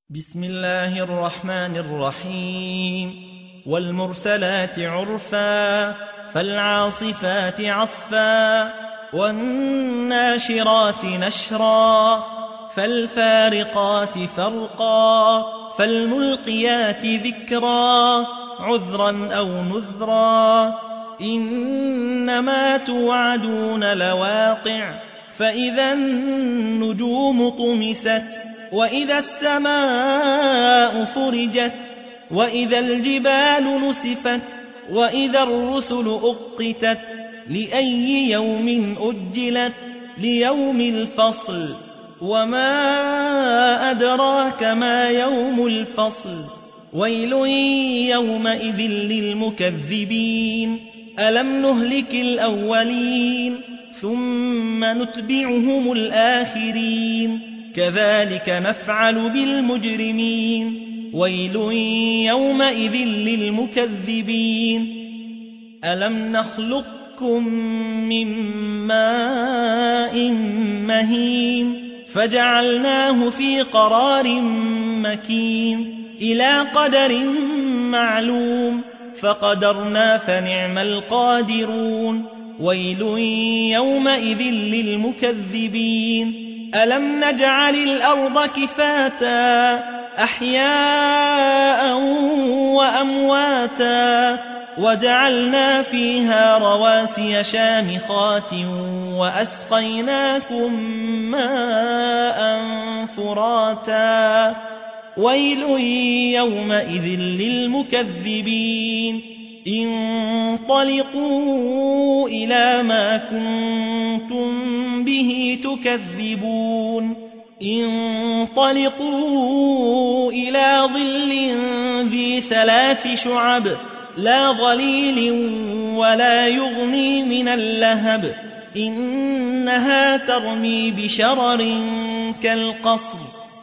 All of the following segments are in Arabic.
بسم الله الرحمن الرحيم والمرسلات عرفا فالعاصفات عصفا والناشرات نشرا فالفارقات فرقا فالملقيات ذكرا عذرا أو نذرا إنما توعدون لواقع فإذا النجوم طمست وإذا السماء فرجت وإذا الجبال نسفت وإذا الرسل أقتت لأي يوم أجلت ليوم الفصل وما أدراك ما يوم الفصل ويل يومئذ للمكذبين ألم نهلك الأولين ثم نتبعهم الآخرين كذلك نفعل بالمجرمين ويل يومئذ للمكذبين ألم نخلقكم من ماء مهين فجعلناه في قرار مكين إلى قدر معلوم فقدرنا فنعم القادرون ويل يومئذ للمكذبين ألم نجعل الأرض كفاتا أحياء وأمواتا وجعلنا فيها رواسي شامخات وأسقيناكم ماء فراتا ويل يومئذ للمكذبين انطلقوا إلى ما كنتم به تكذبون انطلقوا إلى ظل ذي 3 شعب لا ظليل ولا يغني من اللهب إنها ترمي بشرر كالقصر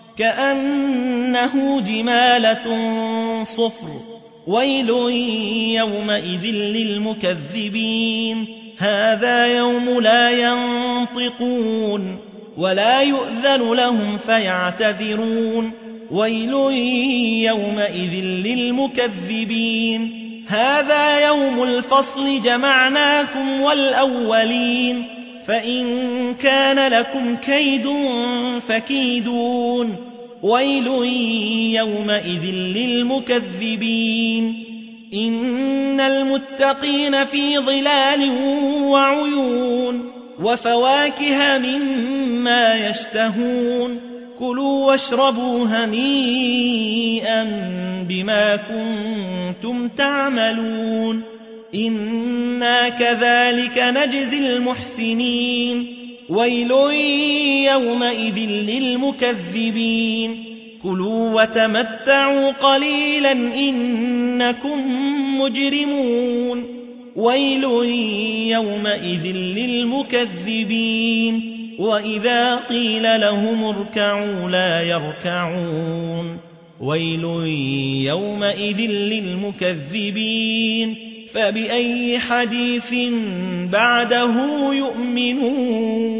كأنه جمالة صفر ويل يومئذ للمكذبين هذا يوم لا ينطقون ولا يؤذن لهم فيعتذرون ويل يومئذ للمكذبين هذا يوم الفصل جمعناكم والأولين فإن كان لكم كيد فكيدون ويل يومئذ للمكذبين إن المتقين في ظلال وعيون وفواكه مما يشتهون كلوا واشربوا هنيئا بما كنتم تعملون إنا كذلك نجزي المحسنين ويل يومئذ للمكذبين كلوا وتمتعوا قليلا إنكم مجرمون ويل يومئذ للمكذبين وإذا قيل لهم اركعوا لا يركعون ويل يومئذ للمكذبين فبأي حديث بعده يؤمنون